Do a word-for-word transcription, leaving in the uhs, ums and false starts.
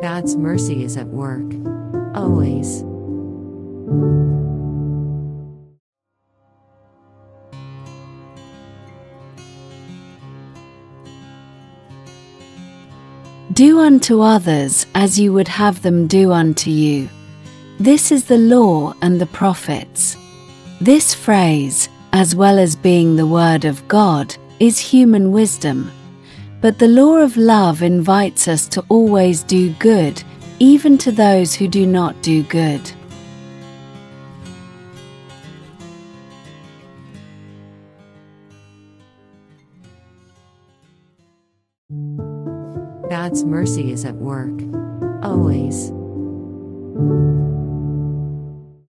God's mercy is at work, always. Do unto others as you would have them do unto you. This is the law and the prophets. This phrase, as well as being the word of God, is human wisdom. But the law of love invites us to always do good, even to those who do not do good. God's mercy is at work, always.